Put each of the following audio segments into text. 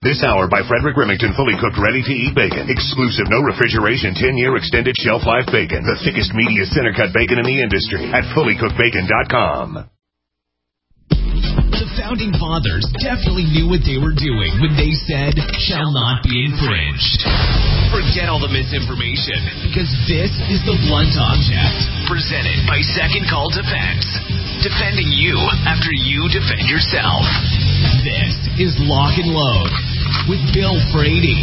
This hour by Frederick Remington, fully cooked, ready-to-eat bacon. Exclusive, no refrigeration, 10-year extended shelf life bacon. The thickest, meatiest center-cut bacon in the industry at fullycookedbacon.com. The Founding Fathers definitely knew what they were doing when they said, shall not be infringed. Forget all the misinformation, because this is The Blunt Object, presented by Second Call Defense. Defending you after you defend yourself. This is Lock and Load with Bill Frady.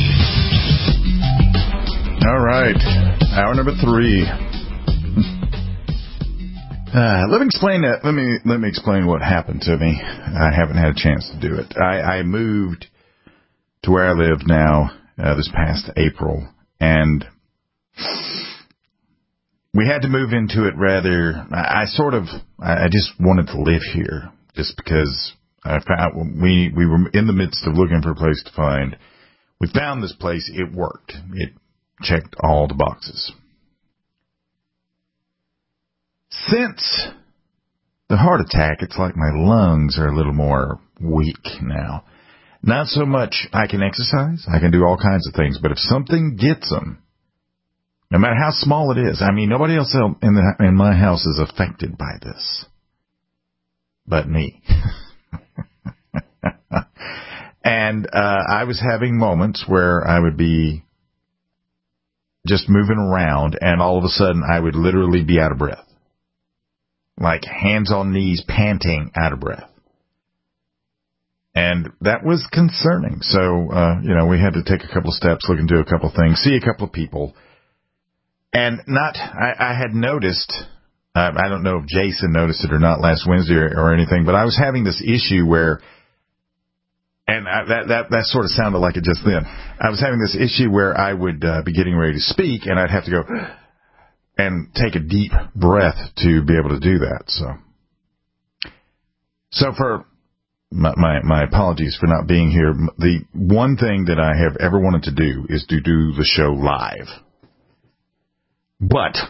All right, hour number 3. Let me explain what happened to me. I haven't had a chance to do it. I moved to where I live now this past April, and we had to move into it rather. I just wanted to live here just because I found we were in the midst of looking for a place to find. We found this place. It worked. It checked all the boxes. Since the heart attack, it's like my lungs are a little more weak now. Not so much I can exercise. I can do all kinds of things. But if something gets them, no matter how small it is, I mean, nobody else in my house is affected by this but me. And I was having moments where I would be just moving around, and all of a sudden I would literally be out of breath. Like hands on knees, panting, out of breath. And that was concerning. So, we had to take a couple of steps, look into a couple of things, see a couple of people. And I had noticed, I don't know if Jason noticed it or not last Wednesday or anything, but I was having this issue where, and that sort of sounded like it just then. I was having this issue where I would be getting ready to speak, and I'd have to go and take a deep breath to be able to do that. So for my apologies for not being here. The one thing that I have ever wanted to do is to do the show live. But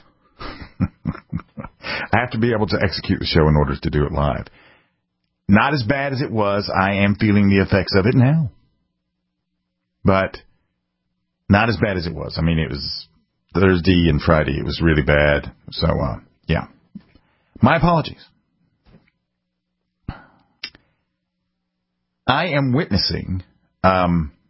I have to be able to execute the show in order to do it live. Not as bad as it was. I am feeling the effects of it now. But not as bad as it was. I mean, it was Thursday and Friday. It was really bad. So, yeah. My apologies. I am witnessing, I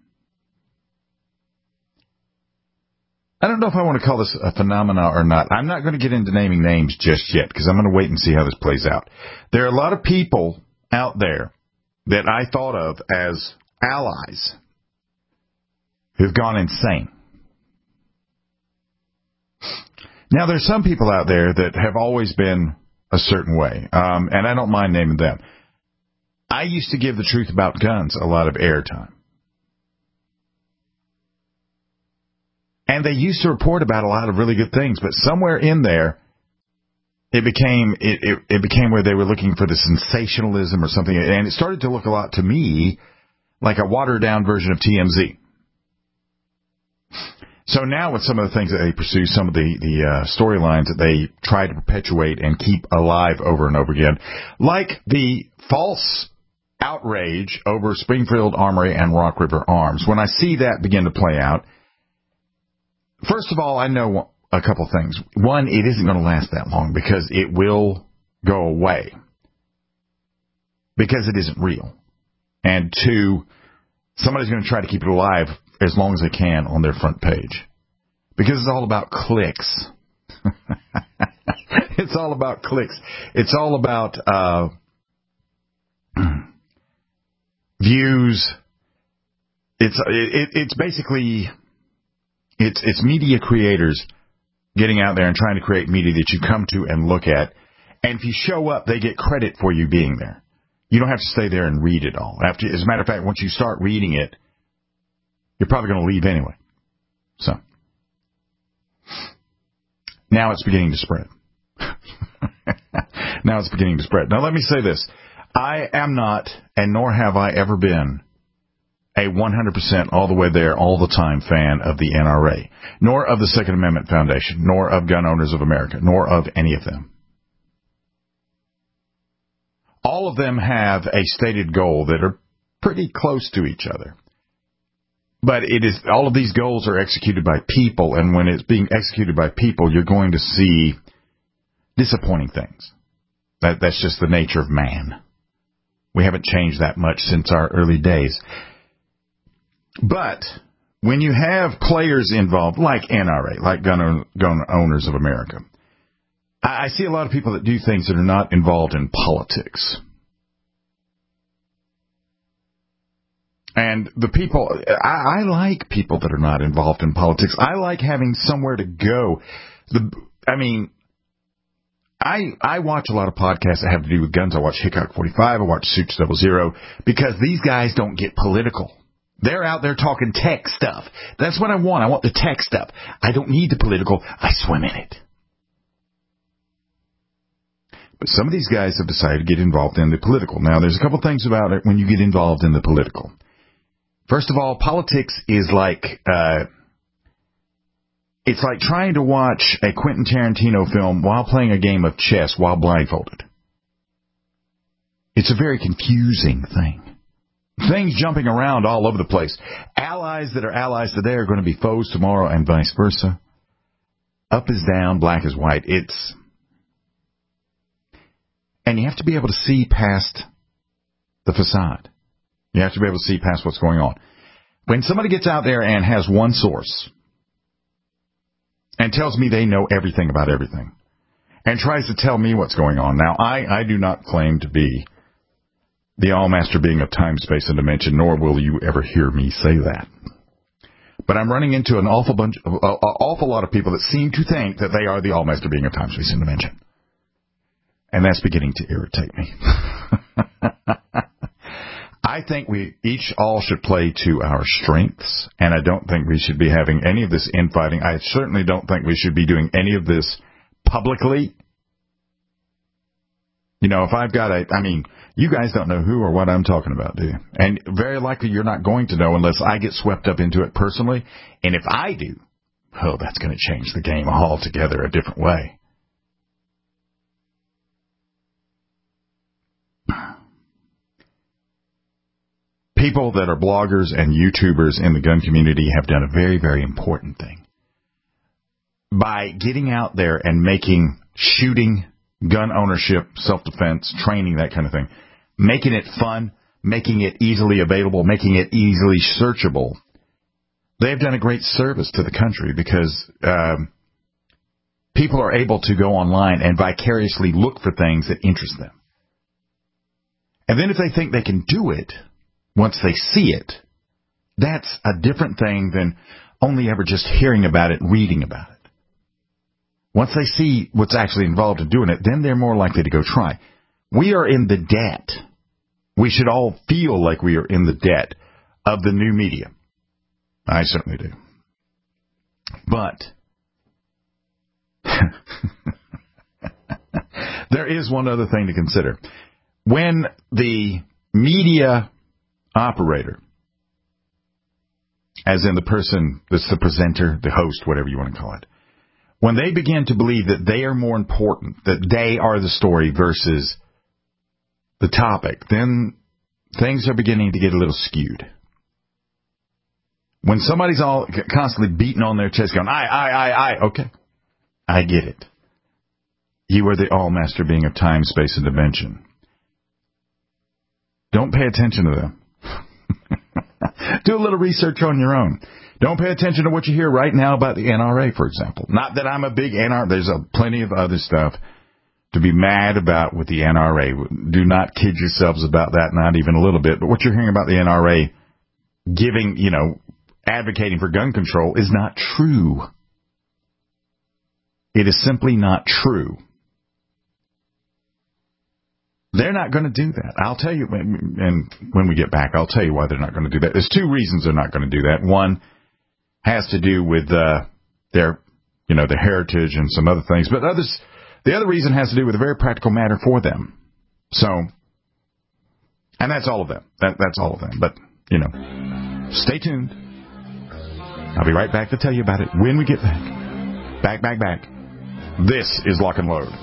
don't know if I want to call this a phenomena or not. I'm not going to get into naming names just yet because I'm going to wait and see how this plays out. There are a lot of people out there that I thought of as allies who've gone insane. Now, there's some people out there that have always been a certain way, and I don't mind naming them. I used to give the truth about guns a lot of airtime. And they used to report about a lot of really good things, but somewhere in there, it became where they were looking for the sensationalism or something, and it started to look a lot to me like a watered-down version of TMZ. So now with some of the things that they pursue, some of the storylines that they try to perpetuate and keep alive over and over again, like the false outrage over Springfield Armory and Rock River Arms. When I see that begin to play out, first of all, I know a couple things. One, it isn't going to last that long because it will go away because it isn't real. And two, somebody's going to try to keep it alive as long as they can on their front page because it's all about clicks. It's all about clicks. It's all about views. It's basically it's media creators getting out there and trying to create media that you come to and look at, and if you show up, they get credit for you being there. You don't have to stay there and read it all. As a matter of fact, once you start reading it, you're probably going to leave anyway. So now it's beginning to spread. Now it's beginning to spread. Now let me say this. I am not, and nor have I ever been, a 100% all the way there, all the time fan of the NRA, nor of the Second Amendment Foundation, nor of Gun Owners of America, nor of any of them. All of them have a stated goal that are pretty close to each other. But it is all of these goals are executed by people, and when it's being executed by people, you're going to see disappointing things. That's just the nature of man. We haven't changed that much since our early days. But when you have players involved, like NRA, like Gun Owners of America, I see a lot of people that do things that are not involved in politics. And the people, I like people that are not involved in politics. I like having somewhere to go. I watch a lot of podcasts that have to do with guns. I watch Hickok 45. I watch Suits 00 because these guys don't get political. They're out there talking tech stuff. That's what I want. I want the tech stuff. I don't need the political. I swim in it. But some of these guys have decided to get involved in the political. Now, there's a couple things about it when you get involved in the political. First of all, politics is like, it's like trying to watch a Quentin Tarantino film while playing a game of chess while blindfolded. It's a very confusing thing. Things jumping around all over the place. Allies that are allies today are going to be foes tomorrow and vice versa. Up is down, black is white. And you have to be able to see past the facade. You have to be able to see past what's going on. When somebody gets out there and has one source and tells me they know everything about everything and tries to tell me what's going on. Now, I do not claim to be the all-master being of time, space, and dimension, nor will you ever hear me say that. But I'm running into an awful lot of people that seem to think that they are the all-master being of time, space, and dimension. And that's beginning to irritate me. I think we each all should play to our strengths, and I don't think we should be having any of this infighting. I certainly don't think we should be doing any of this publicly. You know, if I've got you guys don't know who or what I'm talking about, do you? And very likely you're not going to know unless I get swept up into it personally. And if I do, that's going to change the game altogether a different way. People that are bloggers and YouTubers in the gun community have done a very, very important thing. By getting out there and making shooting, gun ownership, self-defense, training, that kind of thing, making it fun, making it easily available, making it easily searchable, they've done a great service to the country because people are able to go online and vicariously look for things that interest them. And then if they think they can do it, once they see it, that's a different thing than only ever just hearing about it, reading about it. Once they see what's actually involved in doing it, then they're more likely to go try. We are in the debt. We should all feel like we are in the debt of the new media. I certainly do. But there is one other thing to consider. When the media operator, as in the person that's the presenter, the host, whatever you want to call it, when they begin to believe that they are more important, that they are the story versus the topic, then things are beginning to get a little skewed. When somebody's all constantly beating on their chest going, I, okay, I get it. You are the all-master being of time, space, and dimension. Don't pay attention to them. Do a little research on your own. Don't pay attention to what you hear right now about the NRA, for example. Not that I'm a big NRA. There's plenty of other stuff to be mad about with the NRA. Do not kid yourselves about that, not even a little bit. But what you're hearing about the NRA giving, advocating for gun control is not true. It is simply not true. They're not going to do that. I'll tell you, and when we get back, I'll tell you why they're not going to do that. There's two reasons they're not going to do that. One has to do with their heritage and some other things. But the other reason has to do with a very practical matter for them. So, and that's all of them. That's all of them. But, stay tuned. I'll be right back to tell you about it when we get back. Back. This is Lock and Load.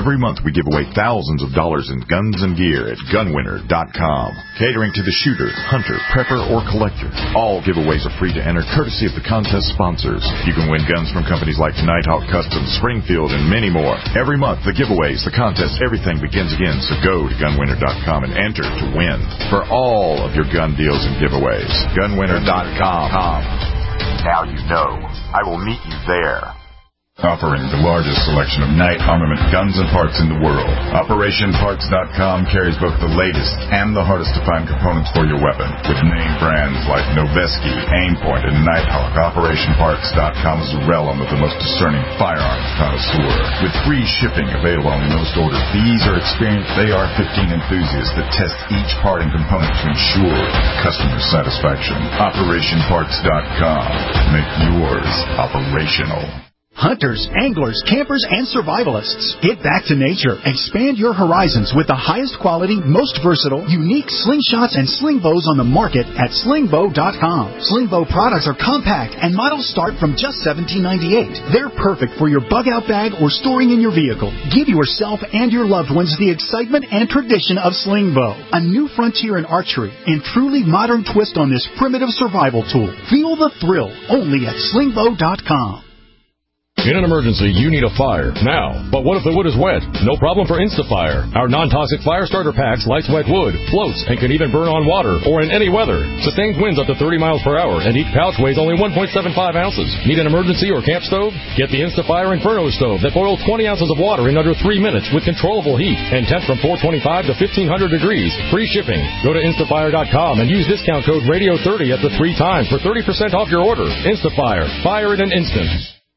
Every month we give away thousands of dollars in guns and gear at gunwinner.com. Catering to the shooter, hunter, prepper, or collector. All giveaways are free to enter, courtesy of the contest sponsors. You can win guns from companies like Nighthawk Customs, Springfield, and many more. Every month, the giveaways, the contests, everything begins again. So go to gunwinner.com and enter to win for all of your gun deals and giveaways. Gunwinner.com. Now you know. I will meet you there. Offering the largest selection of night armament guns and parts in the world. OperationParts.com carries both the latest and the hardest to find components for your weapon. With name brands like Noveske, Aimpoint, and Nighthawk, OperationParts.com is a realm of the most discerning firearms connoisseur. With free shipping available on most orders, these are experienced AR-15 enthusiasts that test each part and component to ensure customer satisfaction. OperationParts.com. Make yours operational. Hunters, anglers, campers, and survivalists. Get back to nature. Expand your horizons with the highest quality, most versatile, unique slingshots and sling bows on the market at slingbow.com. Slingbow products are compact and models start from just $17.98. They're perfect for your bug-out bag or storing in your vehicle. Give yourself and your loved ones the excitement and tradition of Slingbow, a new frontier in archery and truly modern twist on this primitive survival tool. Feel the thrill only at slingbow.com. In an emergency, you need a fire now. But what if the wood is wet? No problem for InstaFire. Our non-toxic fire starter packs lights wet wood, floats, and can even burn on water or in any weather. Sustains winds up to 30 miles per hour, and each pouch weighs only 1.75 ounces. Need an emergency or camp stove? Get the InstaFire Inferno stove that boils 20 ounces of water in under 3 minutes with controllable heat and temps from 425 to 1500 degrees. Free shipping. Go to InstaFire.com and use discount code Radio30 at the 3 times for 30% off your order. InstaFire. Fire in an instant.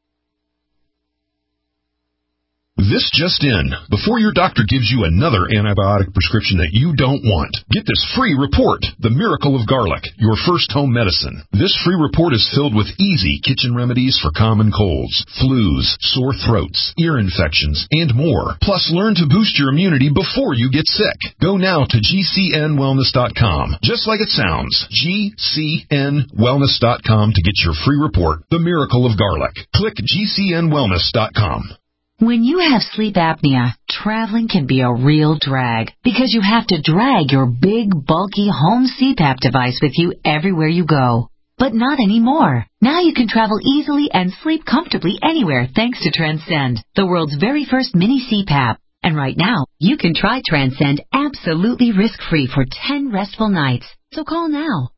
This just in. Before your doctor gives you another antibiotic prescription that you don't want, get this free report, The Miracle of Garlic, your first home medicine. This free report is filled with easy kitchen remedies for common colds, flus, sore throats, ear infections, and more. Plus, learn to boost your immunity before you get sick. Go now to GCNwellness.com, just like it sounds, GCNwellness.com to get your free report, The Miracle of Garlic. Click GCNwellness.com. When you have sleep apnea, traveling can be a real drag because you have to drag your big, bulky home CPAP device with you everywhere you go. But not anymore. Now you can travel easily and sleep comfortably anywhere thanks to Transcend, the world's very first mini CPAP. And right now, you can try Transcend absolutely risk-free for 10 restful nights. So call now,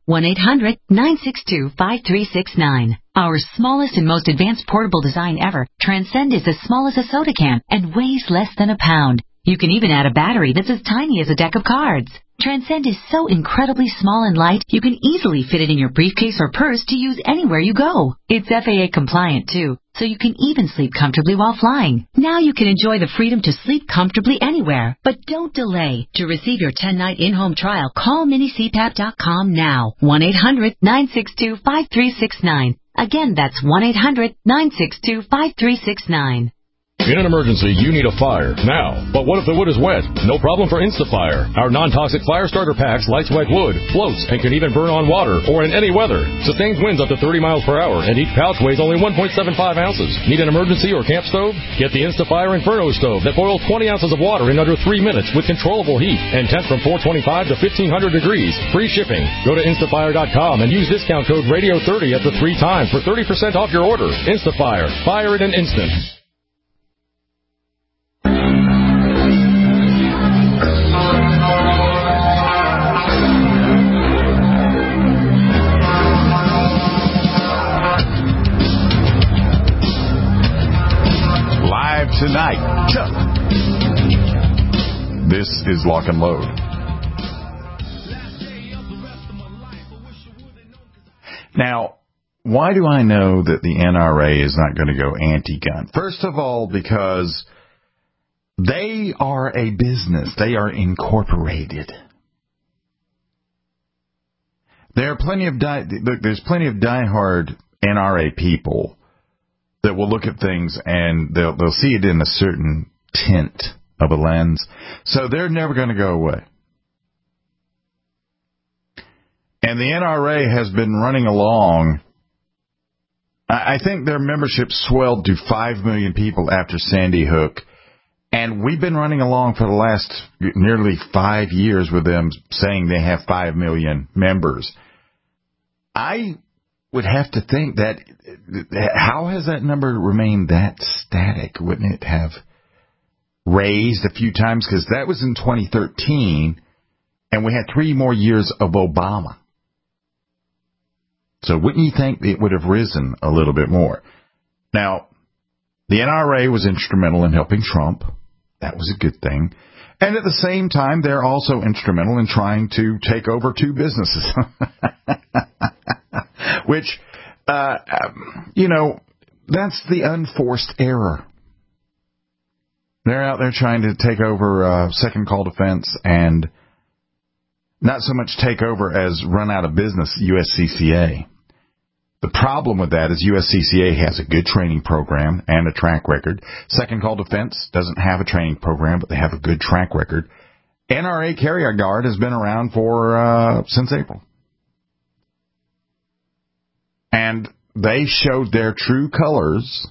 1-800-962-5369. Our smallest and most advanced portable design ever, Transcend is as small as a soda can and weighs less than a pound. You can even add a battery that's as tiny as a deck of cards. Transcend is so incredibly small and light, you can easily fit it in your briefcase or purse to use anywhere you go. It's FAA compliant, too, so you can even sleep comfortably while flying. Now you can enjoy the freedom to sleep comfortably anywhere. But don't delay. To receive your 10-night in-home trial, call minicpap.com now. 1-800-962-5369. Again, that's 1-800-962-5369. In an emergency, you need a fire now. But what if the wood is wet? No problem for InstaFire. Our non-toxic fire starter packs lights wet wood, floats, and can even burn on water or in any weather. Sustains winds up to 30 miles per hour, and each pouch weighs only 1.75 ounces. Need an emergency or camp stove? Get the InstaFire Inferno stove that boils 20 ounces of water in under 3 minutes with controllable heat and temps from 425 to 1500 degrees. Free shipping. Go to InstaFire.com and use discount code Radio30 at the 3 times for 30% off your order. InstaFire. Fire in an instant. Tonight, Chuck. This is Lock and Load. Now, why do I know that the NRA is not going to go anti-gun? First of all, because they are a business. They are incorporated. There are plenty of there's plenty of diehard NRA people that will look at things and they'll see it in a certain tint of a lens. So they're never going to go away. And the NRA has been running along. I think their membership swelled to 5 million people after Sandy Hook. And we've been running along for the last nearly 5 years with them saying they have 5 million members. I would have to think that, how has that number remained that static? Wouldn't it have raised a few times? Because that was in 2013, and we had 3 more years of Obama. So wouldn't you think it would have risen a little bit more? Now, the NRA was instrumental in helping Trump. That was a good thing. And at the same time, they're also instrumental in trying to take over 2 businesses. Which, that's the unforced error. They're out there trying to take over Second Call Defense and not so much take over as run out of business USCCA. The problem with that is USCCA has a good training program and a track record. Second Call Defense doesn't have a training program, but they have a good track record. NRA Carrier Guard has been around for since April. And they showed their true colors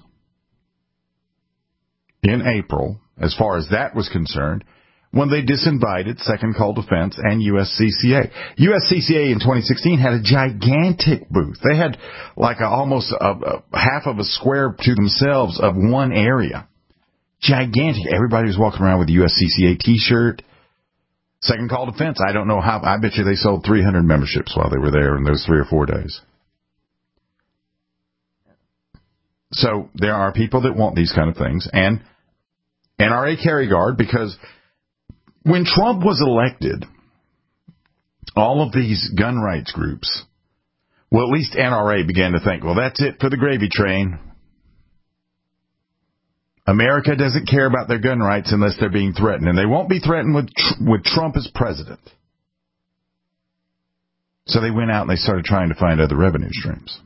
in April, as far as that was concerned, when they disinvited Second Call Defense and USCCA. USCCA in 2016 had a gigantic booth. They had like almost a half of a square to themselves of one area. Gigantic. Everybody was walking around with a USCCA T-shirt. Second Call Defense, I don't know how. I bet you they sold 300 memberships while they were there in those 3 or 4 days. So there are people that want these kind of things. And NRA Carry Guard, because when Trump was elected, all of these gun rights groups, well, at least NRA began to think, well, that's it for the gravy train. America doesn't care about their gun rights unless they're being threatened, and they won't be threatened with Trump as president. So they went out and they started trying to find other revenue streams.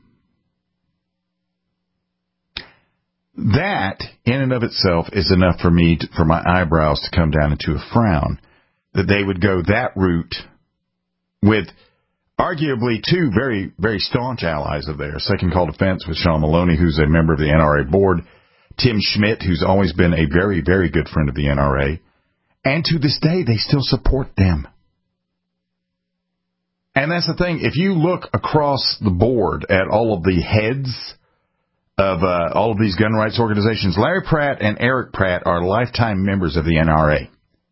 That, in and of itself, is enough for me, for my eyebrows to come down into a frown, that they would go that route with arguably 2 very, very staunch allies of theirs. Second Call Defense with Sean Maloney, who's a member of the NRA board, Tim Schmidt, who's always been a very, very good friend of the NRA, and to this day, they still support them. And that's the thing. If you look across the board at all of the heads of all of these gun rights organizations, Larry Pratt and Eric Pratt are lifetime members of the NRA.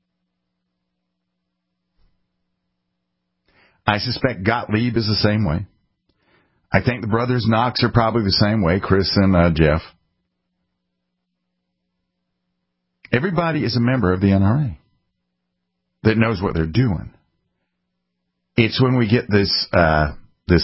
I suspect Gottlieb is the same way. I think the brothers Knox are probably the same way, Chris and Jeff. Everybody is a member of the NRA that knows what they're doing. It's when we get this I'm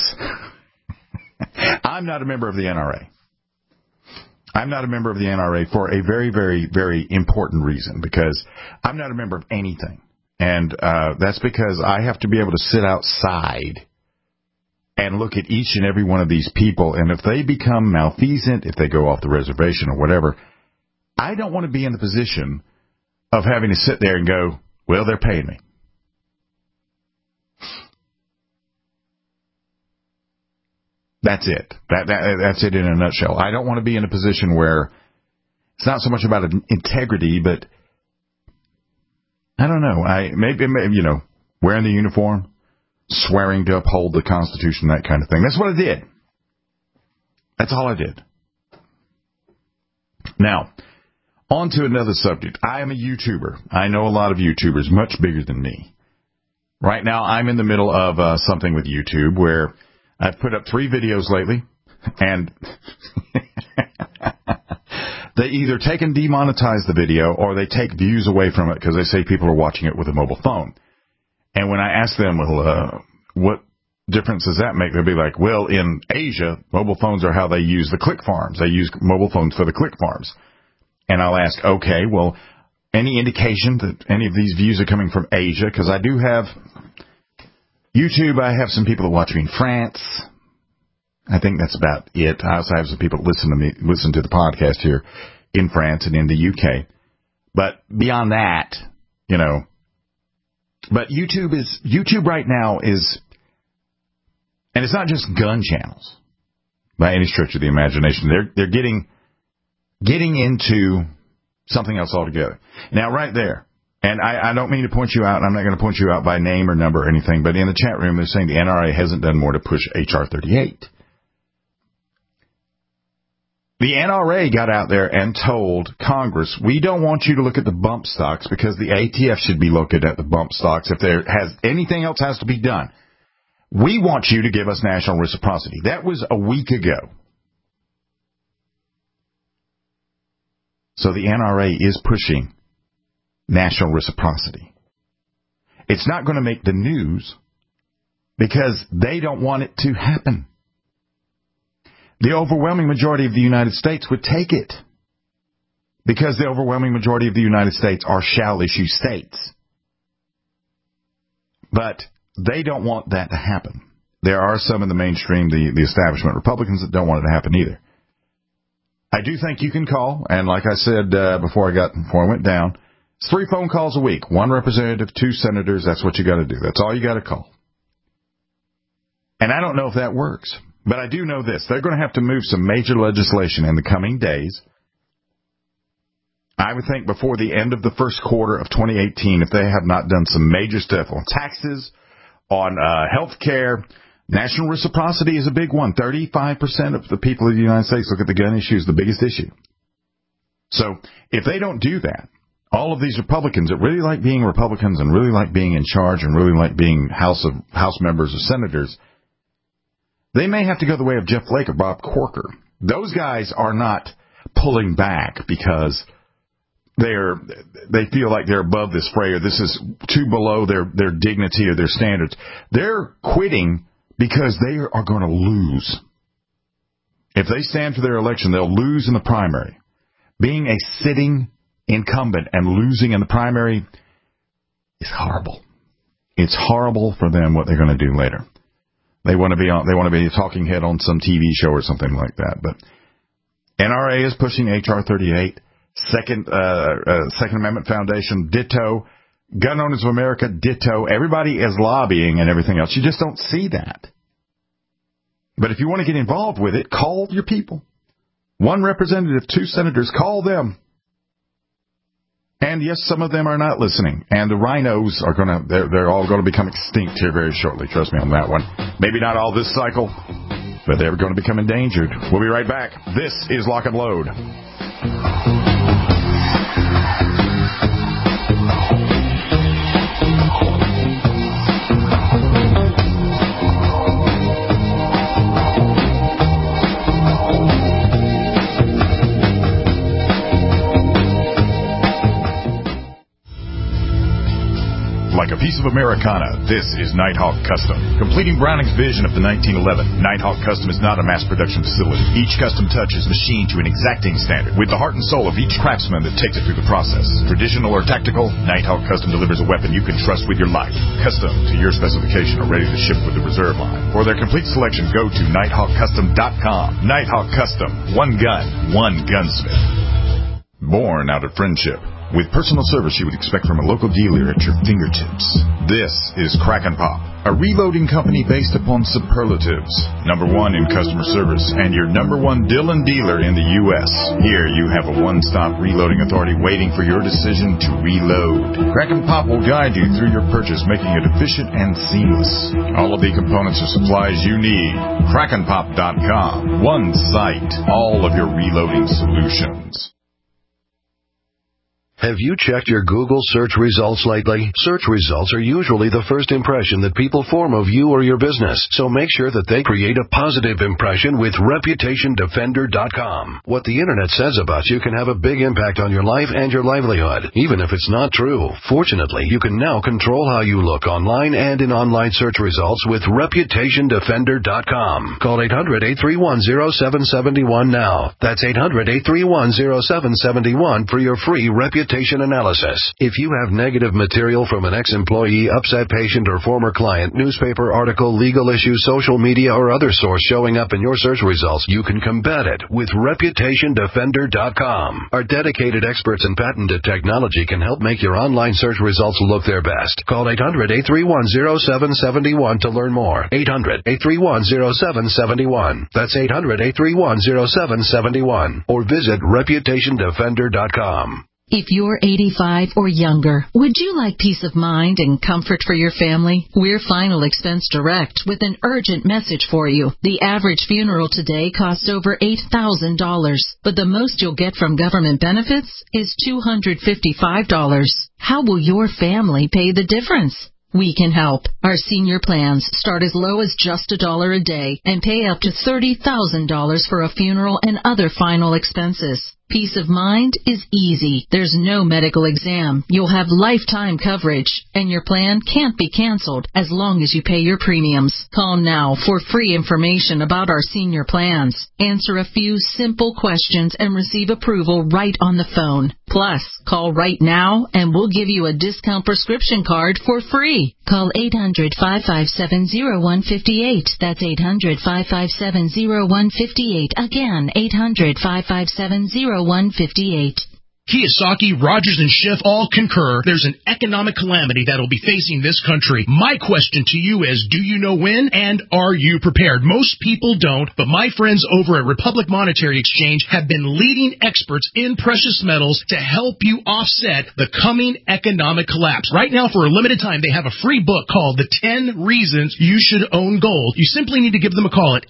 not a member of the NRA. I'm not a member of the NRA for a very, very, very important reason, because I'm not a member of anything. And that's because I have to be able to sit outside and look at each and every one of these people. And if they become malfeasant, if they go off the reservation or whatever, I don't want to be in the position of having to sit there and go, well, they're paying me. That's it. That's it in a nutshell. I don't want to be in a position where it's not so much about integrity, but I don't know. Maybe wearing the uniform, swearing to uphold the Constitution, that kind of thing. That's what I did. That's all I did. Now, on to another subject. I am a YouTuber. I know a lot of YouTubers, much bigger than me. Right now, I'm in the middle of something with YouTube where I've put up 3 videos lately, and they either take and demonetize the video or they take views away from it because they say people are watching it with a mobile phone. And when I ask them, well, what difference does that make? They'll be like, well, in Asia, mobile phones are how they use the click farms. They use mobile phones for the click farms. And I'll ask, okay, well, any indication that any of these views are coming from Asia? Because I do have YouTube. I have some people that watch me in France. I think that's about it. I also have some people that listen to the podcast here in France and in the UK. But beyond that, but YouTube right now is, and it's not just gun channels by any stretch of the imagination. They're getting into something else altogether. Now, right there, and I don't mean to point you out, and I'm not going to point you out by name or number or anything, but in the chat room, they're saying the NRA hasn't done more to push H.R. 38. The NRA got out there and told Congress, we don't want you to look at the bump stocks because the ATF should be looking at the bump stocks if there has anything else has to be done. We want you to give us national reciprocity. That was a week ago. So the NRA is pushing national reciprocity. It's not going to make the news because they don't want it to happen. The overwhelming majority of the United States would take it because the overwhelming majority of the United States are shall-issue states. But they don't want that to happen. There are some in the mainstream, the establishment Republicans, that don't want it to happen either. I do think you can call, and like I said before I went down, it's 3 phone calls a week. 1 representative, 2 senators. That's what you got to do. That's all you got to call. And I don't know if that works. But I do know this. They're going to have to move some major legislation in the coming days. I would think before the end of the first quarter of 2018, if they have not done some major stuff on taxes, on health care. National reciprocity is a big one. 35% of the people of the United States look at the gun issue as the biggest issue. So if they don't do that, all of these Republicans that really like being Republicans and really like being in charge and really like being House members or senators, they may have to go the way of Jeff Flake or Bob Corker. Those guys are not pulling back because they feel like they're above this fray or this is too below their dignity or their standards. They're quitting because they are going to lose. If they stand for their election, they'll lose in the primary. Being a sitting incumbent and losing in the primary is horrible. It's horrible for them what they're going to do later. They want to be a talking head on some TV show or something like that. But NRA is pushing H.R. 38. Second Amendment Foundation, ditto. Gun Owners of America, ditto. Everybody is lobbying and everything else. You just don't see that. But if you want to get involved with it, call your people. 1 representative, 2 senators, call them. And yes, some of them are not listening. And the rhinos are they're all going to become extinct here very shortly. Trust me on that one. Maybe not all this cycle, but they're going to become endangered. We'll be right back. This is Lock and Load. Like a piece of Americana, this is Nighthawk Custom. Completing Browning's vision of the 1911, Nighthawk Custom is not a mass production facility. Each custom touch is machined to an exacting standard, with the heart and soul of each craftsman that takes it through the process. Traditional or tactical, Nighthawk Custom delivers a weapon you can trust with your life. Custom to your specification or ready to ship with the reserve line. For their complete selection, go to NighthawkCustom.com. Nighthawk Custom. 1 gun, 1 gunsmith. Born out of friendship. With personal service you would expect from a local dealer at your fingertips. This is Kraken Pop, a reloading company based upon superlatives. #1 in customer service and your #1 Dillon dealer in the U.S. Here you have a one-stop reloading authority waiting for your decision to reload. Kraken Pop will guide you through your purchase, making it efficient and seamless. All of the components or supplies you need. KrakenPop.com. One site. All of your reloading solutions. Have you checked your Google search results lately? Search results are usually the first impression that people form of you or your business, so make sure that they create a positive impression with ReputationDefender.com. What the internet says about you can have a big impact on your life and your livelihood, even if it's not true. Fortunately, you can now control how you look online and in online search results with ReputationDefender.com. Call 800-831-0771 now. That's 800-831-0771 for your free reputation analysis. If you have negative material from an ex-employee, upset patient, or former client, newspaper article, legal issue, social media, or other source showing up in your search results, you can combat it with ReputationDefender.com. Our dedicated experts in patented technology can help make your online search results look their best. Call 800-831-0771 to learn more. 800-831-0771. That's 800-831-0771. Or visit ReputationDefender.com. If you're 85 or younger, would you like peace of mind and comfort for your family? We're Final Expense Direct with an urgent message for you. The average funeral today costs over $8,000, but the most you'll get from government benefits is $255. How will your family pay the difference? We can help. Our senior plans start as low as just $1 a day and pay up to $30,000 for a funeral and other final expenses. Peace of mind is easy. There's no medical exam. You'll have lifetime coverage, and your plan can't be canceled as long as you pay your premiums. Call now for free information about our senior plans. Answer a few simple questions and receive approval right on the phone. Plus, call right now and we'll give you a discount prescription card for free. Call 800-557-0158. That's 800-557-0158. Again, 800-557-0158. Kiyosaki, Rogers, and Schiff all concur there's an economic calamity that will be facing this country. My question to you is, do you know when, and are you prepared? Most people don't, but my friends over at Republic Monetary Exchange have been leading experts in precious metals to help you offset the coming economic collapse. Right now, for a limited time, they have a free book called The 10 Reasons You Should Own Gold. You simply need to give them a call at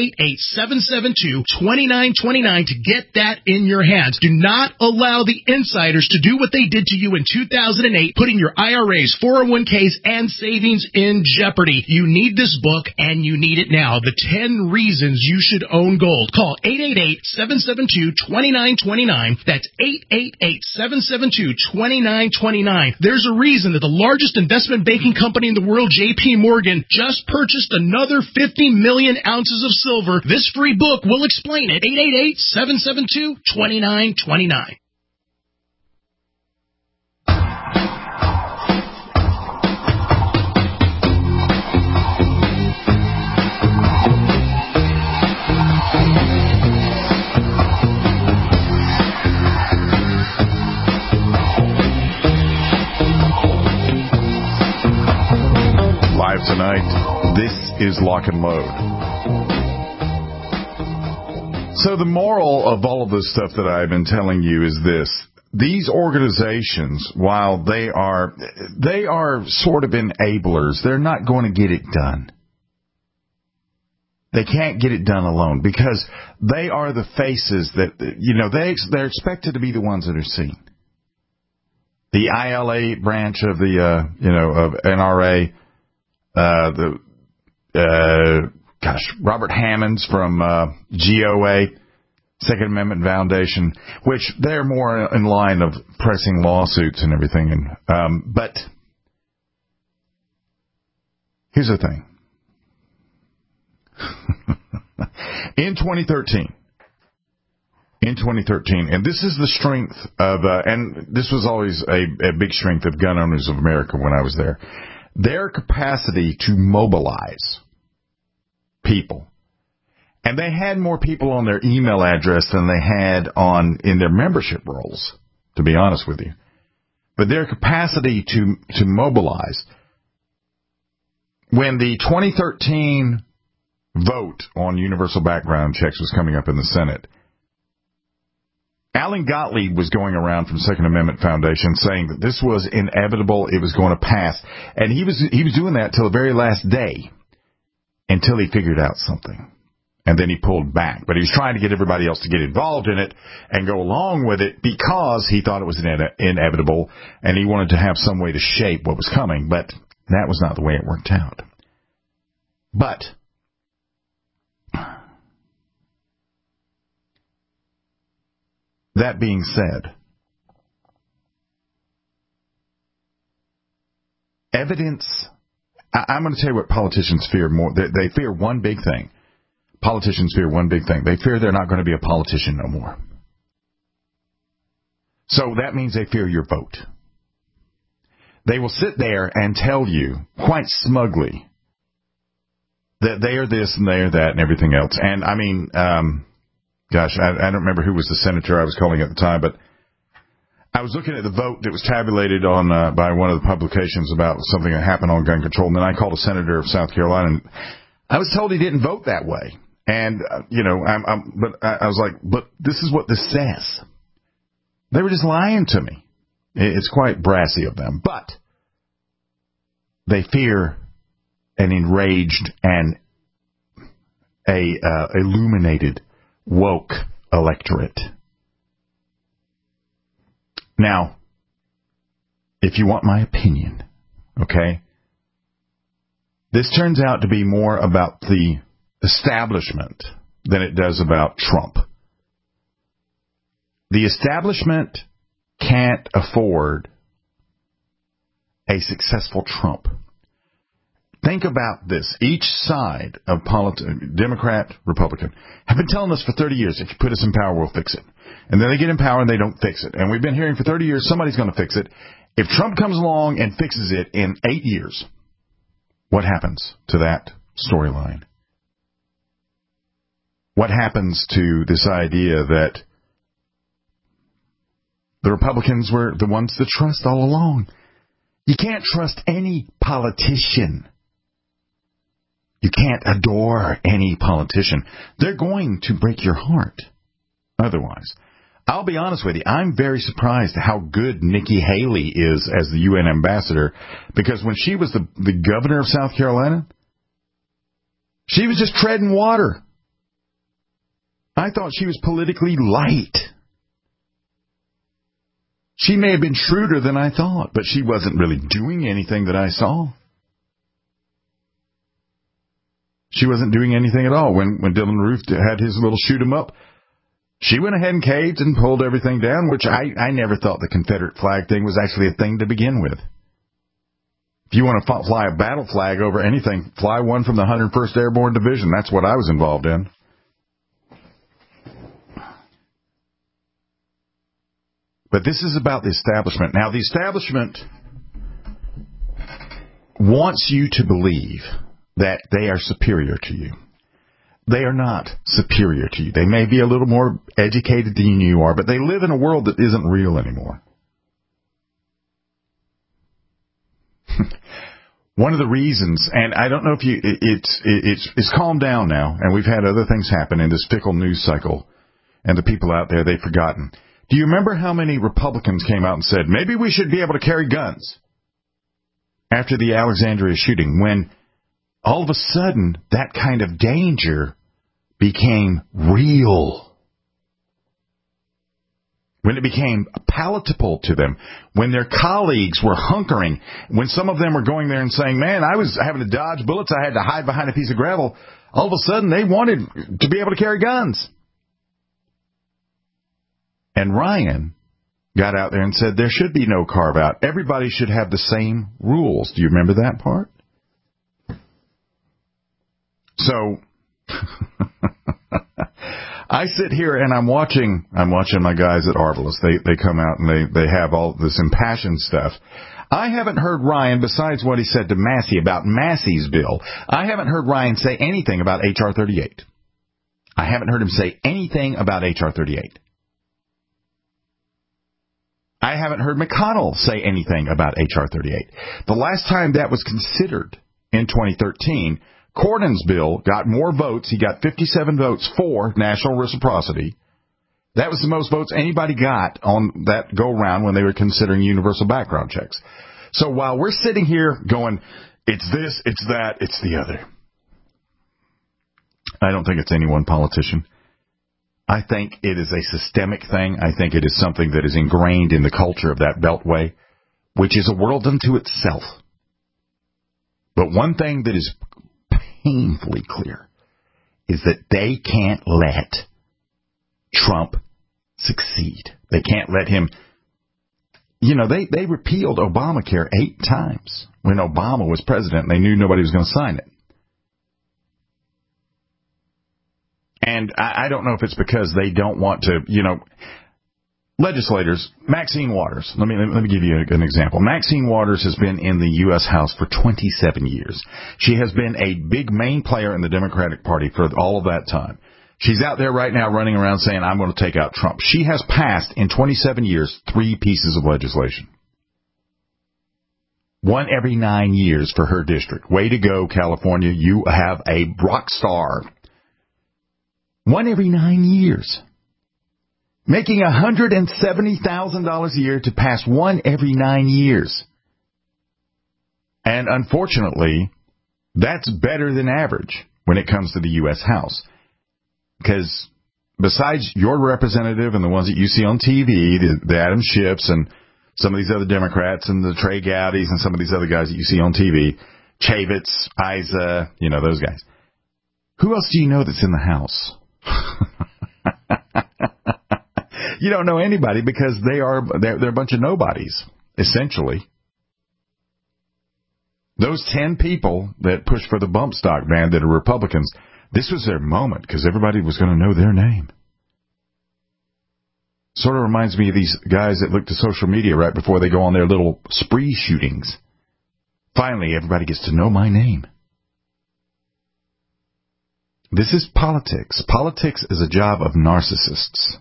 888-772-2929 to get that in your hands. Do not allow the insiders to do what they did to you in 2008, putting your IRAs, 401ks, and savings in jeopardy. You need this book, and you need it now. The 10 Reasons You Should Own Gold. Call 888-772-2929. That's 888-772-2929. There's a reason that the largest investment banking company in the world, J.P. Morgan, just purchased another 50 million ounces of silver. This free book will explain it. 888-772-2929. Live tonight, this is Lock and Load. So the moral of all of this stuff that I've been telling you is this. These organizations, while they are sort of enablers, they're not going to get it done. They can't get it done alone because they are the faces that, they're expected to be the ones that are seen. The ILA branch of the, of NRA, Robert Hammonds from GOA, Second Amendment Foundation, which they're more in line of pressing lawsuits and everything. But here's the thing. In 2013, and this is the strength of, and this was always a big strength of Gun Owners of America when I was there, their capacity to mobilize people. And they had more people on their email address than they had in their membership rolls, to be honest with you. But their capacity to mobilize. When the 2013 vote on universal background checks was coming up in the Senate, Alan Gottlieb was going around from Second Amendment Foundation saying that this was inevitable, it was going to pass. And he was doing that till the very last day, until he figured out something. And then he pulled back. But he was trying to get everybody else to get involved in it and go along with it because he thought it was inevitable and he wanted to have some way to shape what was coming. But that was not the way it worked out. But that being said, evidence, I'm going to tell you what politicians fear more. They fear one big thing. Politicians fear one big thing. They fear they're not going to be a politician no more. So that means they fear your vote. They will sit there and tell you quite smugly that they are this and they are that and everything else. And I mean, I don't remember who was the senator I was calling at the time, but I was looking at the vote that was tabulated on by one of the publications about something that happened on gun control, and then I called a senator of South Carolina, and I was told he didn't vote that way. And I was like, but this is what this says. They were just lying to me. It's quite brassy of them. But they fear an enraged and illuminated, woke electorate. Now, if you want my opinion, okay, this turns out to be more about the establishment than it does about Trump. The establishment can't afford a successful Trump. Think about this. Each side of politics, Democrat, Republican, have been telling us for 30 years, if you put us in power, we'll fix it. And then they get in power and they don't fix it. And we've been hearing for 30 years, somebody's going to fix it. If Trump comes along and fixes it in 8 years, what happens to that storyline? What happens to this idea that the Republicans were the ones to trust all along? You can't trust any politician. You can't adore any politician. They're going to break your heart otherwise. I'll be honest with you, I'm very surprised how good Nikki Haley is as the UN ambassador, because when she was the governor of South Carolina, she was just treading water. I thought she was politically light. She may have been shrewder than I thought, but she wasn't really doing anything that I saw. She wasn't doing anything at all. When Dylan Roof had his little shoot 'em up, she went ahead and caved and pulled everything down, which I never thought the Confederate flag thing was actually a thing to begin with. If you want to fly a battle flag over anything, fly one from the 101st Airborne Division. That's what I was involved in. But this is about the establishment. Now, the establishment wants you to believe that they are superior to you. They are not superior to you. They may be a little more educated than you are, but they live in a world that isn't real anymore. One of the reasons, and I don't know if it's calmed down now, and we've had other things happen in this fickle news cycle, and the people out there, they've forgotten. Do you remember how many Republicans came out and said, maybe we should be able to carry guns after the Alexandria shooting, when all of a sudden that kind of danger became real? When it became palatable to them, when their colleagues were hunkering, when some of them were going there and saying, man, I was having to dodge bullets, I had to hide behind a piece of gravel, all of a sudden they wanted to be able to carry guns. And Ryan got out there and said there should be no carve-out. Everybody should have the same rules. Do you remember that part? So I sit here and I'm watching my guys at Arvillus. They come out and they have all this impassioned stuff. I haven't heard Ryan, besides what he said to Massey about Massey's bill, I haven't heard Ryan say anything about H.R. 38. I haven't heard him say anything about H.R. 38. I haven't heard McConnell say anything about H.R. 38. The last time that was considered, in 2013, Cornyn's bill got more votes. He got 57 votes for national reciprocity. That was the most votes anybody got on that go-round when they were considering universal background checks. So while we're sitting here going, it's this, it's that, it's the other, I don't think it's any one politician. I think it is a systemic thing. I think it is something that is ingrained in the culture of that beltway, which is a world unto itself. But one thing that is painfully clear is that they can't let Trump succeed. They can't let him. You know, they repealed Obamacare 8 times when Obama was president, and they knew nobody was going to sign it. And I don't know if it's because they don't want to, legislators, Maxine Waters, let me give you an example. Maxine Waters has been in the U.S. House for 27 years. She has been a big main player in the Democratic Party for all of that time. She's out there right now running around saying, I'm going to take out Trump. She has passed, in 27 years, 3 pieces of legislation. One every 9 years for her district. Way to go, California. You have a rock star. One every 9 years. making $170,000 a year to pass one every 9 years. And unfortunately, that's better than average when it comes to the U.S. House. Because besides your representative and the ones that you see on TV, the Adam Schiffs and some of these other Democrats and the Trey Gowdys and some of these other guys that you see on TV, Chavitz, Isa, those guys. Who else do you know that's in the House? You don't know anybody because they're a bunch of nobodies, essentially. Those 10 people that pushed for the bump stock ban that are Republicans, this was their moment because everybody was going to know their name. Sort of reminds me of these guys that look to social media right before they go on their little spree shootings. Finally, everybody gets to know my name. This is politics. Politics is a job of narcissists.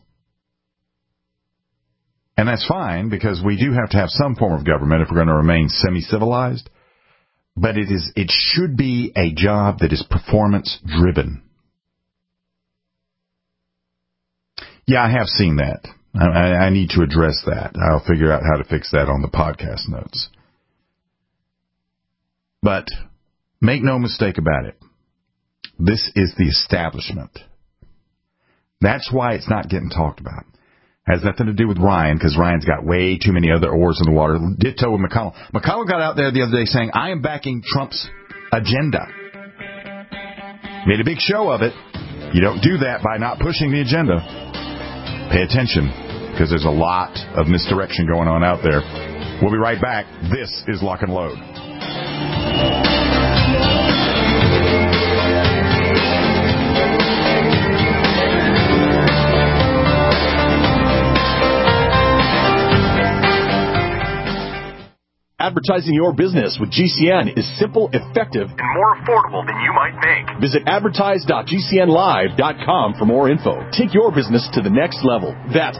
And that's fine because we do have to have some form of government if we're going to remain semi-civilized. But it should be a job that is performance-driven. Yeah, I have seen that. I need to address that. I'll figure out how to fix that on the podcast notes. But make no mistake about it. This is the establishment. That's why it's not getting talked about. Has nothing to do with Ryan, because Ryan's got way too many other oars in the water. Ditto with McConnell. McConnell got out there the other day saying, I am backing Trump's agenda. Made a big show of it. You don't do that by not pushing the agenda. Pay attention, because there's a lot of misdirection going on out there. We'll be right back. This is Lock and Load. Advertising your business with GCN is simple, effective, and more affordable than you might think. Visit advertise.gcnlive.com for more info. Take your business to the next level. That's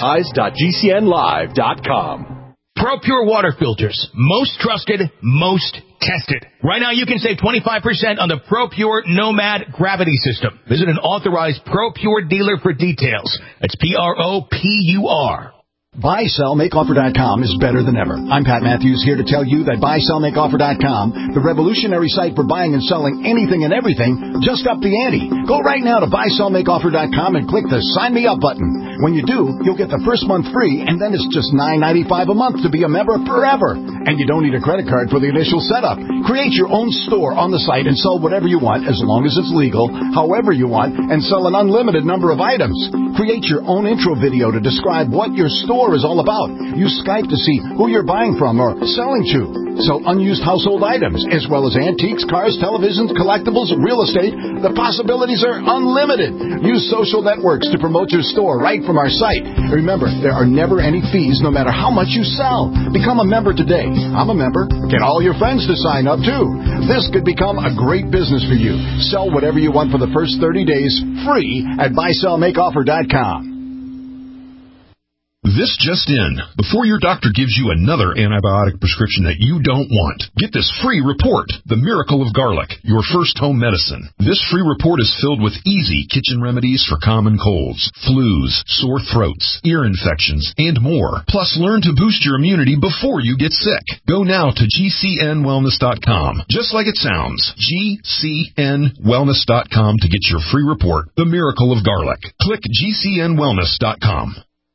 advertise.gcnlive.com. ProPure water filters. Most trusted, most tested. Right now you can save 25% on the ProPure Nomad gravity system. Visit an authorized ProPure dealer for details. That's PROPUR. BuySellMakeOffer.com is better than ever. I'm Pat Matthews here to tell you that BuySellMakeOffer.com, the revolutionary site for buying and selling anything and everything, just upped the ante. Go right now to BuySellMakeOffer.com and click the Sign Me Up button. When you do, you'll get the first month free, and then it's just $9.95 a month to be a member forever. And you don't need a credit card for the initial setup. Create your own store on the site and sell whatever you want, as long as it's legal, however you want, and sell an unlimited number of items. Create your own intro video to describe what your store is all about. Use Skype to see who you're buying from or selling to. Sell unused household items, as well as antiques, cars, televisions, collectibles, real estate. The possibilities are unlimited. Use social networks to promote your store right from our site. Remember, there are never any fees no matter how much you sell. Become a member today. I'm a member. Get all your friends to sign up too. This could become a great business for you. Sell whatever you want for the first 30 days free at BuySellMakeOffer.com. This just in. Before your doctor gives you another antibiotic prescription that you don't want, get this free report, The Miracle of Garlic, your first home medicine. This free report is filled with easy kitchen remedies for common colds, flus, sore throats, ear infections, and more. Plus, learn to boost your immunity before you get sick. Go now to GCNwellness.com, just like it sounds, GCNwellness.com to get your free report, The Miracle of Garlic. Click GCNwellness.com.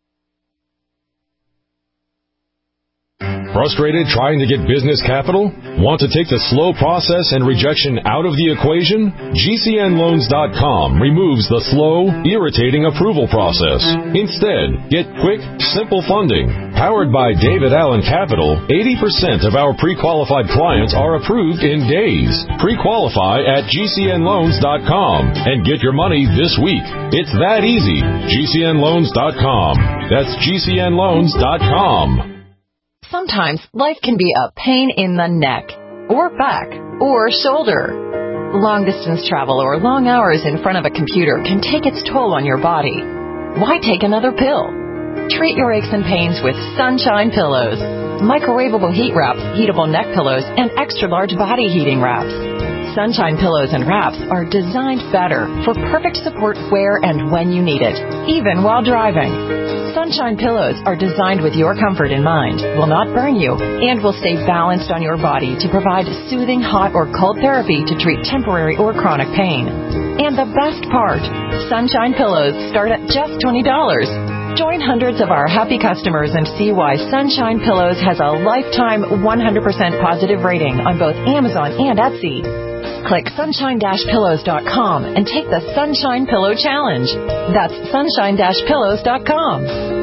Frustrated trying to get business capital? Want to take the slow process and rejection out of the equation? GCNloans.com removes the slow, irritating approval process. Instead, get quick, simple funding. Powered by David Allen Capital, 80% of our pre-qualified clients are approved in days. Pre-qualify at GCNloans.com and get your money this week. It's that easy. GCNloans.com. That's GCNloans.com. Sometimes life can be a pain in the neck, or back, or shoulder. Long-distance travel or long hours in front of a computer can take its toll on your body. Why take another pill? Treat your aches and pains with Sunshine Pillows. Microwavable heat wraps, heatable neck pillows, and extra-large body heating wraps. Sunshine pillows and wraps are designed better for perfect support where and when you need it, even while driving. Sunshine pillows are designed with your comfort in mind, will not burn you, and will stay balanced on your body to provide soothing hot or cold therapy to treat temporary or chronic pain. And the best part, Sunshine pillows start at just $20. Join hundreds of our happy customers and see why Sunshine Pillows has a lifetime 100% positive rating on both Amazon and Etsy. Click sunshine-pillows.com and take the Sunshine Pillow Challenge. That's sunshine-pillows.com.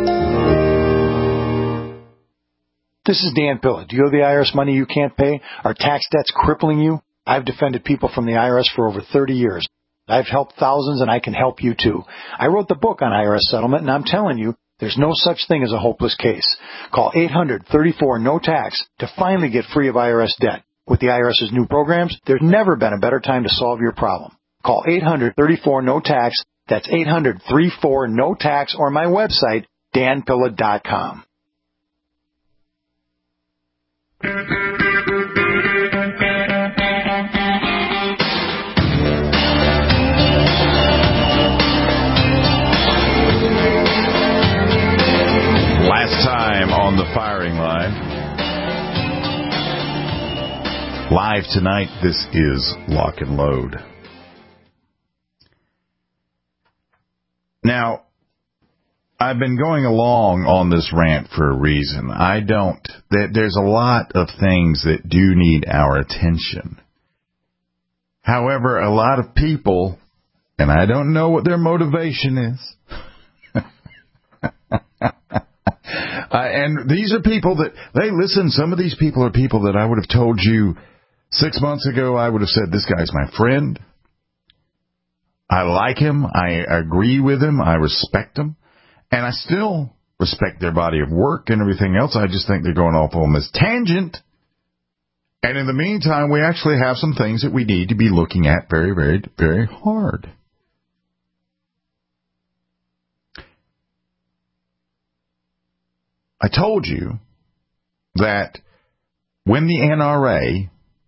This is Dan Pilla. Do you owe the IRS money you can't pay? Are tax debts crippling you? I've defended people from the IRS for over 30 years. I've helped thousands, and I can help you, too. I wrote the book on IRS settlement, and I'm telling you, there's no such thing as a hopeless case. Call 800-34-NO-TAX to finally get free of IRS debt. With the IRS's new programs, there's never been a better time to solve your problem. Call 800-34-NO-TAX. That's 800-34-NO-TAX, or my website, danpilla.com. Last time on the firing line. Live tonight, this is Lock and Load. Now, I've been going along on this rant for a reason. There's a lot of things that do need our attention. However, a lot of people, and I don't know what their motivation is, and these are people that, listen, some of these people are people that I would have told you 6 months ago, I would have said, this guy's my friend. I like him. I agree with him. I respect him. And I still respect their body of work and everything else. I just think they're going off on this tangent. And in the meantime, we actually have some things that we need to be looking at very, very, very hard. I told you that when the NRA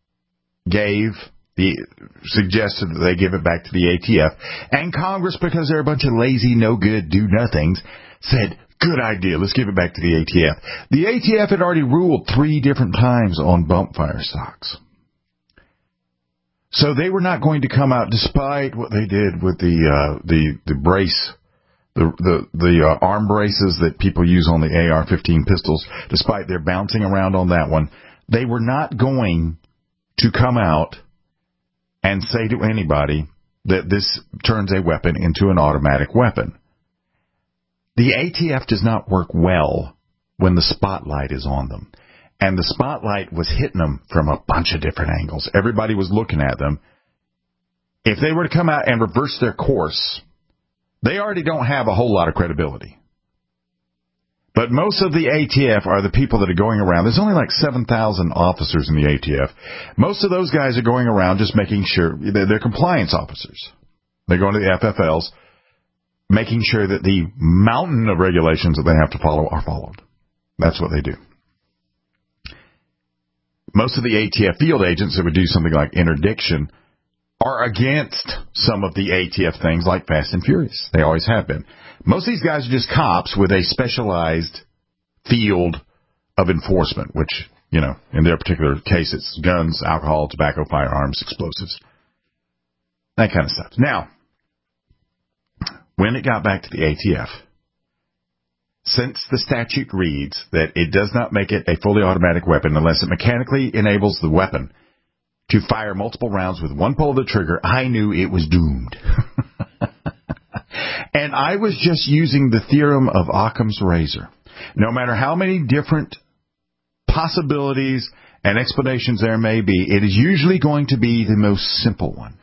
suggested that they give it back to the ATF, and Congress, because they're a bunch of lazy, no-good, do-nothings, said, good idea, let's give it back to the ATF. The ATF had already ruled 3 different times on bump fire stocks. So they were not going to come out, despite what they did with the brace, the arm braces that people use on the AR-15 pistols, despite their bouncing around on that one, they were not going to come out and say to anybody that this turns a weapon into an automatic weapon. The ATF does not work well when the spotlight is on them. And the spotlight was hitting them from a bunch of different angles. Everybody was looking at them. If they were to come out and reverse their course, they already don't have a whole lot of credibility. But most of the ATF are the people that are going around. There's only like 7,000 officers in the ATF. Most of those guys are going around just making sure they're compliance officers. They're going to the FFLs, making sure that the mountain of regulations that they have to follow are followed. That's what they do. Most of the ATF field agents that would do something like interdiction are against some of the ATF things like Fast and Furious. They always have been. Most of these guys are just cops with a specialized field of enforcement, which, you know, in their particular case, it's guns, alcohol, tobacco, firearms, explosives, that kind of stuff. Now, when it got back to the ATF, since the statute reads that it does not make it a fully automatic weapon unless it mechanically enables the weapon to fire multiple rounds with one pull of the trigger, I knew it was doomed. And I was just using the theorem of Occam's razor. No matter how many different possibilities and explanations there may be, it is usually going to be the most simple one.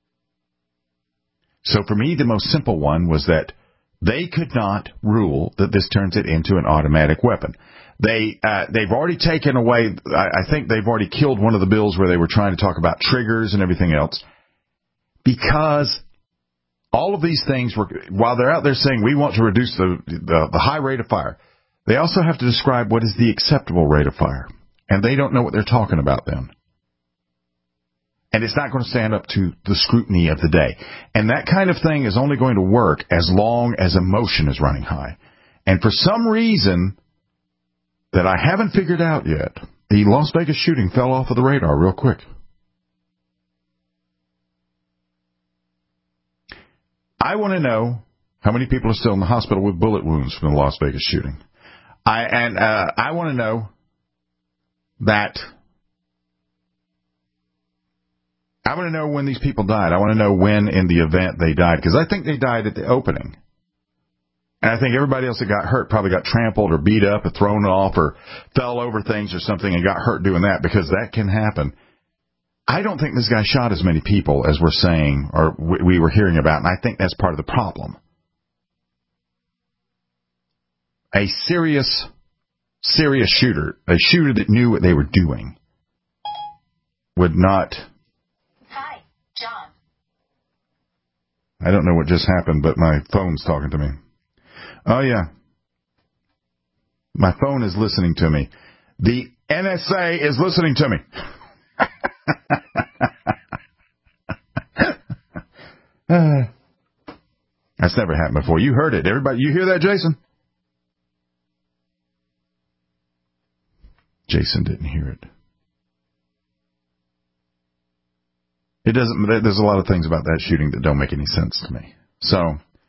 So for me, the most simple one was that they could not rule that this turns it into an automatic weapon. They've already taken away, I think they've already killed one of the bills where they were trying to talk about triggers and everything else, because all of these things were, while they're out there saying we want to reduce the high rate of fire, they also have to describe what is the acceptable rate of fire. And they don't know what they're talking about then. And it's not going to stand up to the scrutiny of the day. And that kind of thing is only going to work as long as emotion is running high. And for some reason that I haven't figured out yet, the Las Vegas shooting fell off of the radar real quick. I want to know how many people are still in the hospital with bullet wounds from the Las Vegas shooting. I want to know that. I want to know when these people died. I want to know when in the event they died, because I think they died at the opening. And I think everybody else that got hurt probably got trampled or beat up or thrown off or fell over things or something and got hurt doing that, because that can happen. I don't think this guy shot as many people as we're saying or we were hearing about, and I think that's part of the problem. A serious shooter, a shooter that knew what they were doing, would not... Hi, John. I don't know what just happened, but my phone's talking to me. Oh, yeah. My phone is listening to me. The NSA is listening to me. That's never happened before. You heard it. Everybody, you hear that, Jason? Jason didn't hear it. It doesn't. There's a lot of things about that shooting that don't make any sense to me. So,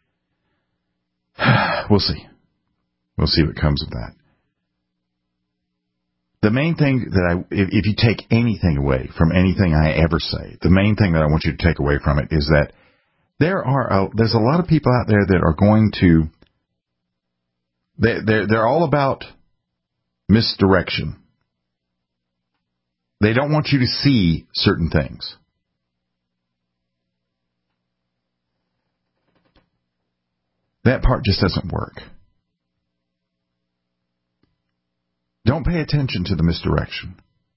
we'll see. We'll see what comes of that. The main thing that if you take anything away from anything I ever say, the main thing that I want you to take away from it is that there's a lot of people out there that are going to, they're all about misdirection. They don't want you to see certain things. That part just doesn't work. Don't pay attention to the misdirection.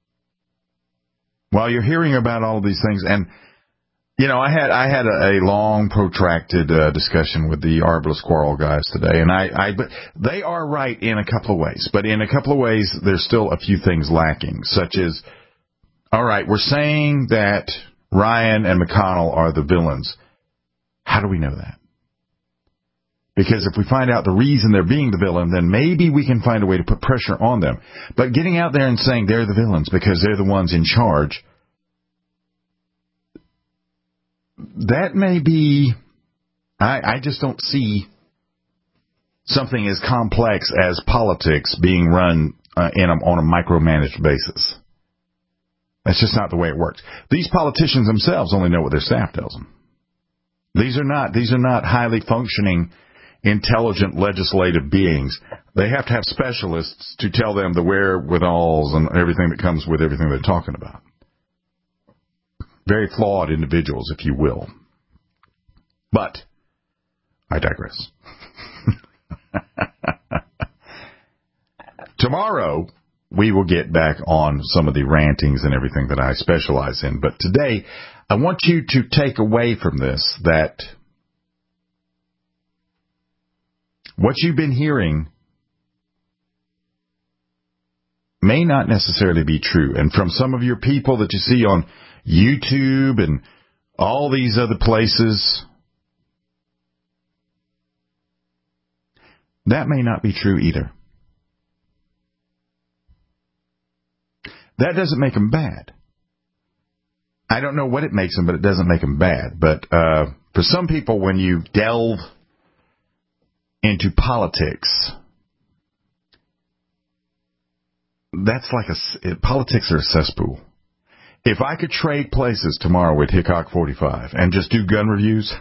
While you're hearing about all of these things, and you know, I had a long, protracted discussion with the Arbalest Quarrel guys today, and but they are right in a couple of ways, but in a couple of ways, there's still a few things lacking, such as, all right, we're saying that Ryan and McConnell are the villains. How do we know that? Because if we find out the reason they're being the villain, then maybe we can find a way to put pressure on them. But getting out there and saying they're the villains because they're the ones in charge, that may be... I just don't see something as complex as politics being run on a micromanaged basis. That's just not the way it works. These politicians themselves only know what their staff tells them. These are not highly functioning, intelligent legislative beings. They have to have specialists to tell them the wherewithals and everything that comes with everything they're talking about. Very flawed individuals, if you will. But I digress. Tomorrow, we will get back on some of the rantings and everything that I specialize in. But today, I want you to take away from this that what you've been hearing may not necessarily be true. And from some of your people that you see on YouTube and all these other places, that may not be true either. That doesn't make them bad. I don't know what it makes them, but it doesn't make them bad. But for some people, when you delve into politics, that's like politics are a cesspool. If I could trade places tomorrow with Hickok 45 and just do gun reviews,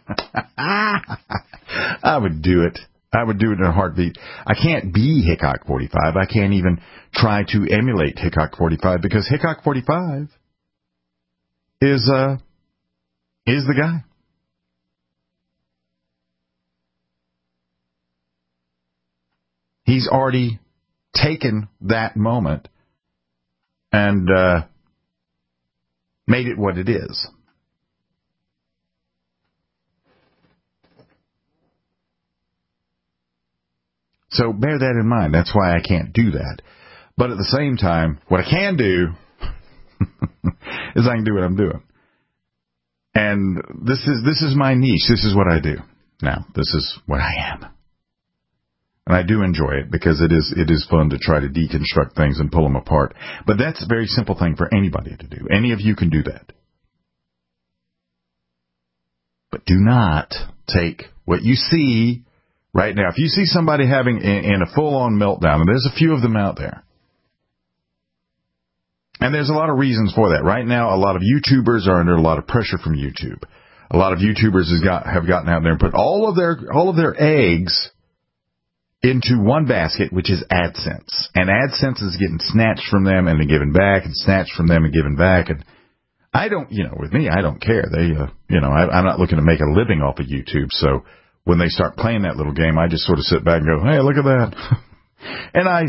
I would do it. I would do it in a heartbeat. I can't be Hickok 45. I can't even try to emulate Hickok 45 because Hickok 45 is the guy. He's already taken that moment and made it what it is. So bear that in mind. That's why I can't do that. But at the same time, what I can do as I can do what I'm doing. And this is my niche. This is what I do. Now, this is what I am. And I do enjoy it because it is fun to try to deconstruct things and pull them apart. But that's a very simple thing for anybody to do. Any of you can do that. But do not take what you see right now. If you see somebody having in a full-on meltdown, and there's a few of them out there, and there's a lot of reasons for that. Right now, a lot of YouTubers are under a lot of pressure from YouTube. A lot of YouTubers have gotten out there and put all of their eggs into one basket, which is AdSense. And AdSense is getting snatched from them and then given back and snatched from them and given back. And I don't, with me, I don't care. I'm not looking to make a living off of YouTube. So when they start playing that little game, I just sort of sit back and go, hey, look at that. And I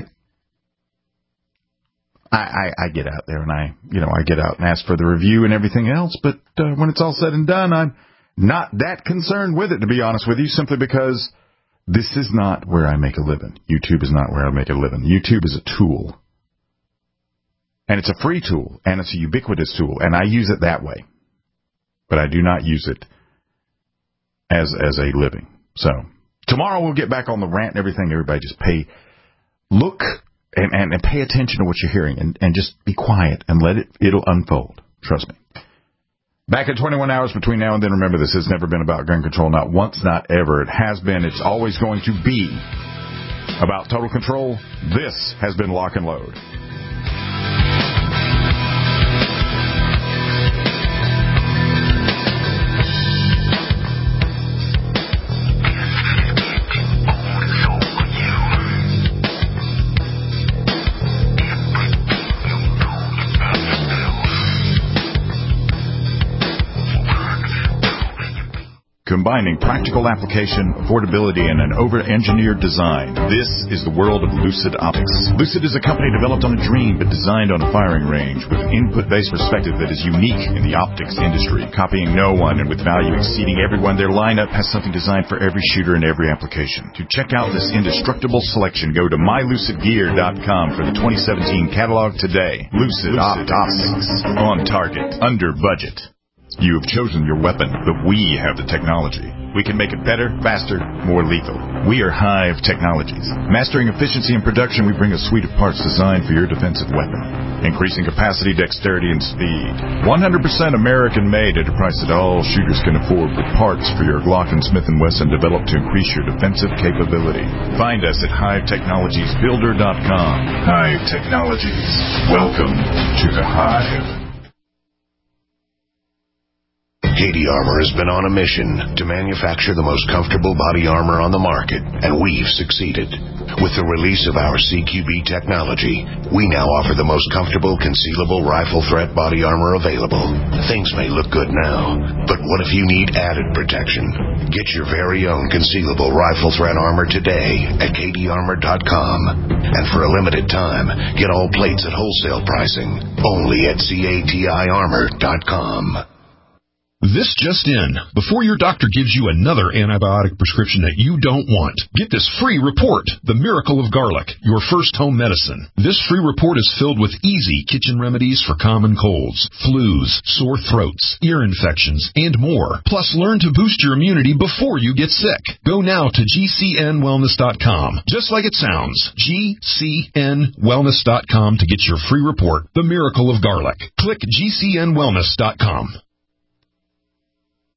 get out there and I get out and ask for the review and everything else. But when it's all said and done, I'm not that concerned with it, to be honest with you, simply because this is not where I make a living. YouTube is not where I make a living. YouTube is a tool. And it's a free tool, and it's a ubiquitous tool, and I use it that way. But I do not use it as a living. So, tomorrow we'll get back on the rant and everything. Everybody just look and pay attention to what you're hearing, and just be quiet and it'll unfold. Trust me. Back in 21 hours between now and then, remember, this has never been about gun control. Not once, not ever. It has been. It's always going to be about total control. This has been Lock and Load. Combining practical application, affordability, and an over-engineered design. This is the world of Lucid Optics. Lucid is a company developed on a dream but designed on a firing range with an input-based perspective that is unique in the optics industry, copying no one and with value exceeding everyone. Their lineup has something designed for every shooter and every application. To check out this indestructible selection, go to mylucidgear.com for the 2017 catalog today. Lucid Optics. On target. Under budget. You have chosen your weapon, but we have the technology. We can make it better, faster, more lethal. We are Hive Technologies. Mastering efficiency and production, we bring a suite of parts designed for your defensive weapon. Increasing capacity, dexterity, and speed. 100% American-made at a price that all shooters can afford, with parts for your Glock and Smith & Wesson developed to increase your defensive capability. Find us at HiveTechnologiesBuilder.com. Hive Technologies. Welcome to the Hive. Cady Armor has been on a mission to manufacture the most comfortable body armor on the market, and we've succeeded. With the release of our CQB technology, we now offer the most comfortable concealable rifle threat body armor available. Things may look good now, but what if you need added protection? Get your very own concealable rifle threat armor today at CadyArmor.com. And for a limited time, get all plates at wholesale pricing, only at CATIArmor.com. This just in. Before your doctor gives you another antibiotic prescription that you don't want, get this free report, The Miracle of Garlic, your first home medicine. This free report is filled with easy kitchen remedies for common colds, flus, sore throats, ear infections, and more. Plus, learn to boost your immunity before you get sick. Go now to GCNwellness.com. Just like it sounds, GCNwellness.com to get your free report, The Miracle of Garlic. Click GCNwellness.com.